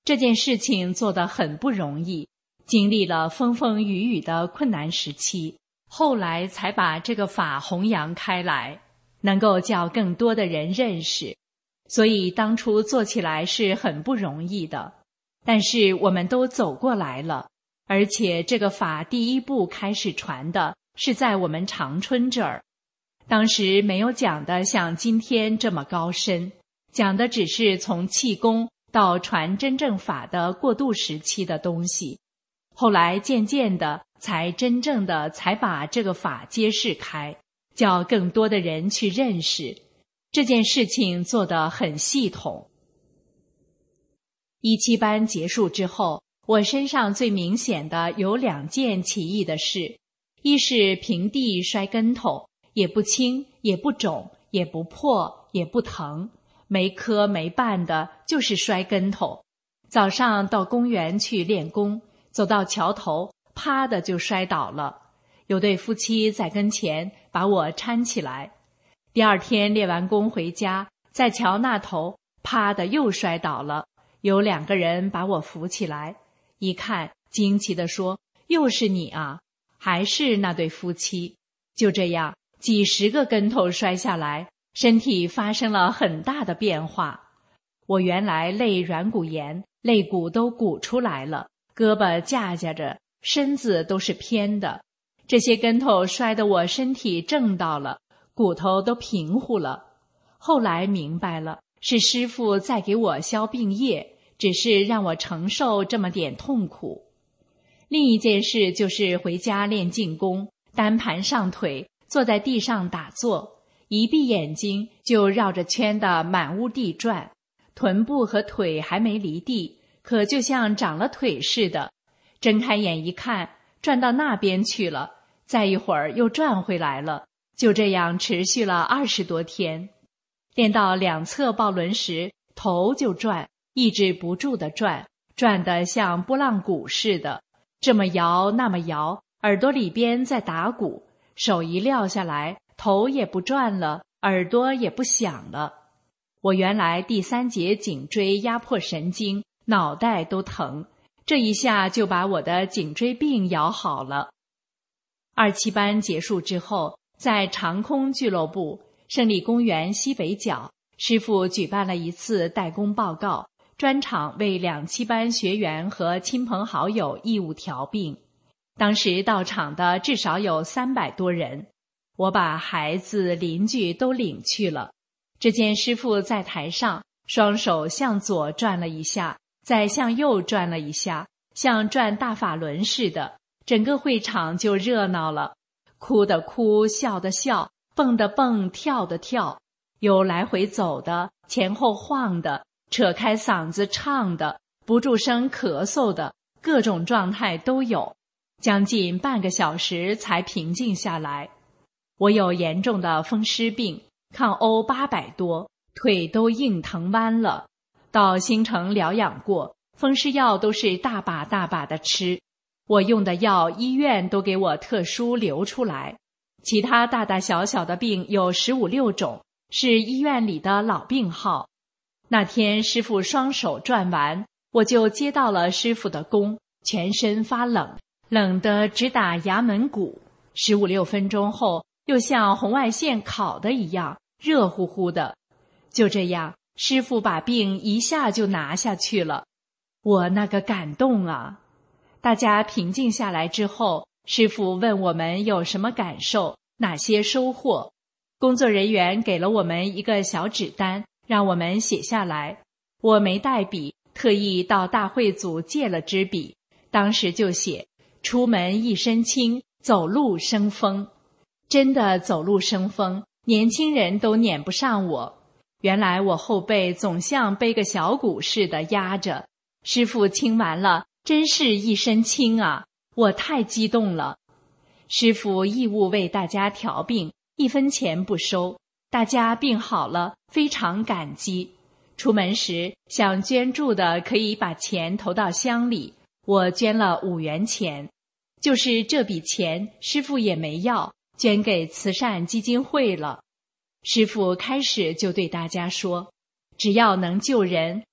这件事情做得很不容易，经历了风风雨雨的困难时期，后来才把这个法弘扬开来，能够叫更多的人认识。所以当初做起来是很不容易的，但是我们都走过来了。而且这个法第一步开始传的是在我们长春这儿，当时没有讲的像今天这么高深，讲的只是从气功到传真正法的过渡时期的东西，后来渐渐的才真正的才把这个法揭示开，叫更多的人去认识。这件事情做得很系统。17班结束之后，我身上最明显的有2件奇异的事，一是平地摔跟头，也不轻，也不肿，也不破，也不疼，没磕没绊的，就是摔跟头。早上到公园去练功，走到桥头，啪的就摔倒了，有对夫妻在跟前把我搀起来。第二天练完功回家，在桥那头，啪的又摔倒了，有2个人把我扶起来。一看，惊奇地说：“又是你啊！”还是那对夫妻。就这样，几10个跟头摔下来，身体发生了很大的变化。我原来肋软骨炎，肋骨都鼓出来了，胳膊架着，身子都是偏的。这些跟头摔得我身体正到了，骨头都平乎了。后来明白了，是师父在给我消病业，只是让我承受这么点痛苦。另一件事就是回家练静功，单盘上腿，坐在地上打坐，一闭眼睛就绕着圈的满屋地转，臀部和腿还没离地，可就像长了腿似的。睁开眼一看，转到那边去了，再一会儿又转回来了，就这样持续了20多天。练到2侧抱轮时，头就转，抑制不住地转，转得像拨浪鼓似的，这么摇那么摇，耳朵里边在打鼓，手一撂下来，头也不转了，耳朵也不响了。我原来第3节颈椎压迫神经，脑袋都疼，这一下就把我的颈椎病摇好了。27班结束之后，在长空俱乐部胜利公园西北角，师父举办了一次代工报告，专场为27班学员和亲朋好友义务调病。当时到场的至少有300多人，我把孩子邻居都领去了。只见师父在台上，双手向左转了一下，再向右转了一下，像转大法轮似的，整个会场就热闹了，哭的哭，笑的笑，蹦的蹦，跳的跳，有来回走的，前后晃的，扯开嗓子唱的，不住声咳嗽的，各种状态都有。将近半个小时才平静下来。我有严重的风湿病，抗欧800多，腿都硬疼弯了。到新城疗养过，风湿药都是大把大把的吃。我用的药医院都给我特殊留出来。其他大大小小的病有15、16种，是医院里的老病号。那天师父双手转完，我就接到了师父的功，全身发冷，冷得直打衙门鼓。15、16分钟后，又像红外线烤的一样，热乎乎的。就这样，师父把病一下就拿下去了。我那个感动啊！大家平静下来之后，师父问我们有什么感受，哪些收获。工作人员给了我们一个小纸单，让我们写下来。我没带笔，特意到大会组借了支笔，当时就写：出门一身轻，走路生风。真的走路生风，年轻人都撵不上我。原来我后背总像背个小鼓似的压着。师父清完了，真是一身轻啊！我太激动了。师父义务为大家调病，1分钱不收。大家病好了，非常感激。出门时想捐助的可以把钱投到箱里，我捐了5元钱。就是这笔钱，师父也没要，捐给慈善基金会了。师父开始就对大家说，只要能救人，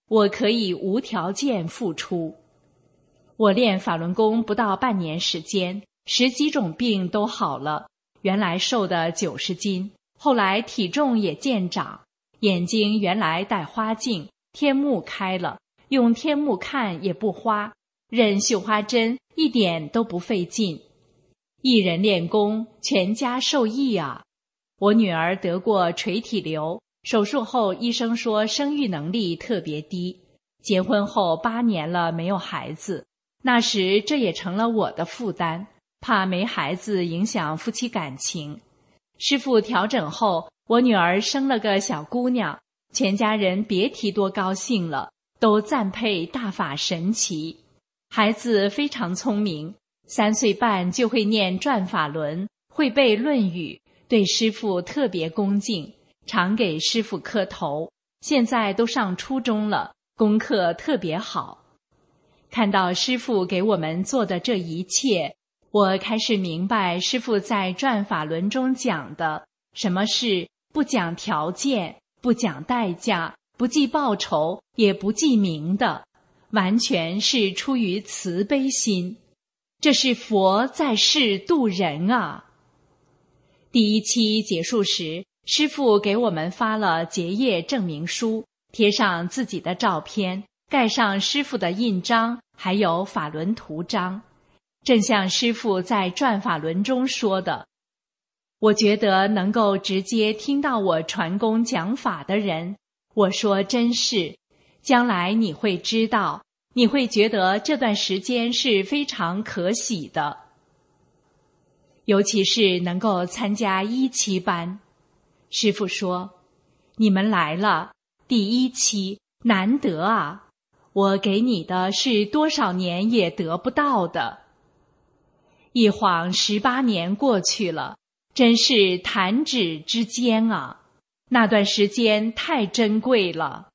我可以无条件付出。我练法轮功不到半年时间，10几种病都好了，原来瘦的90斤，后来体重也渐长，眼睛原来戴花镜，天目开了，用天目看也不花，认绣花针一点都不费劲。一人练功，全家受益啊！我女儿得过垂体瘤，手术后医生说生育能力特别低，结婚后8年了没有孩子，那时这也成了我的负担，怕没孩子影响夫妻感情。师父调整后，我女儿生了个小姑娘，全家人别提多高兴了，都赞佩大法神奇。孩子非常聪明，3岁半就会念转法轮，会背《论语》，对师父特别恭敬，常给师父磕头。现在都上初中了，功课特别好。看到师父给我们做的这一切，我开始明白师父在转法轮中讲的，什么是不讲条件，不讲代价，不计报酬，也不记名的，完全是出于慈悲心。这是佛在世度人啊！第1期结束时，师父给我们发了结业证明书，贴上自己的照片，盖上师父的印章，还有法轮图章。正像师父在转法轮中说的，我觉得能够直接听到我传功讲法的人，我说真是，将来你会知道，你会觉得这段时间是非常可喜的。尤其是能够参加1期班，师父说，你们来了，第1期难得啊，我给你的是多少年也得不到的。一晃18年过去了，真是弹指之间啊，那段时间太珍贵了。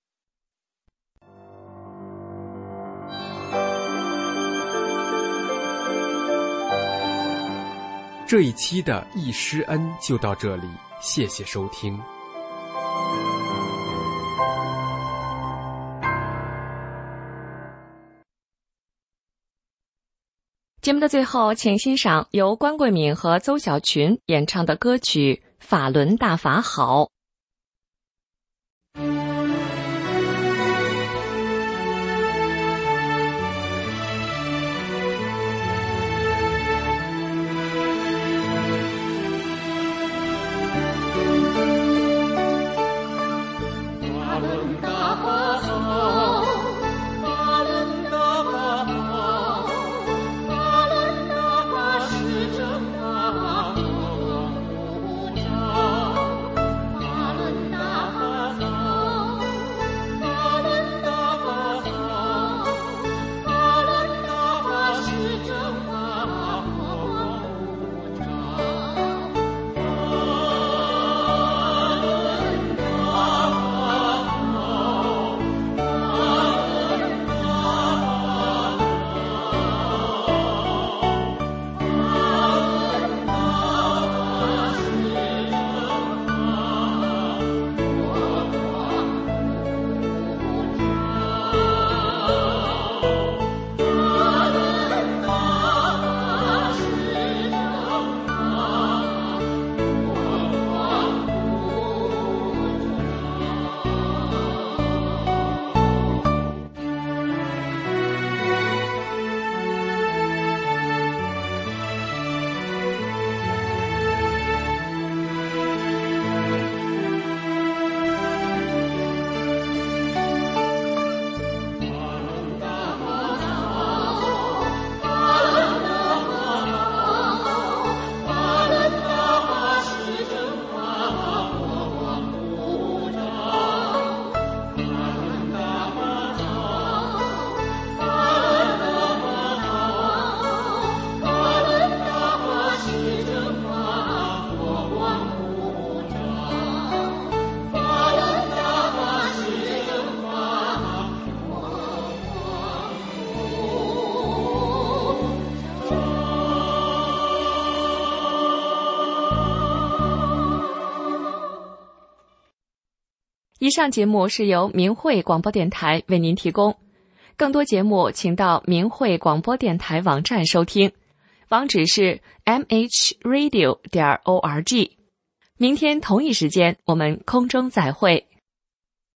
这一期的忆师恩就到这里，谢谢收听。 节目的最后，请欣赏由关桂敏和邹小群演唱的歌曲《法轮大法好》。 以上节目是由明慧广播电台为您提供，更多节目请到明慧广播电台网站收听，网址是 mhradio.org。明天同一时间我们空中再会。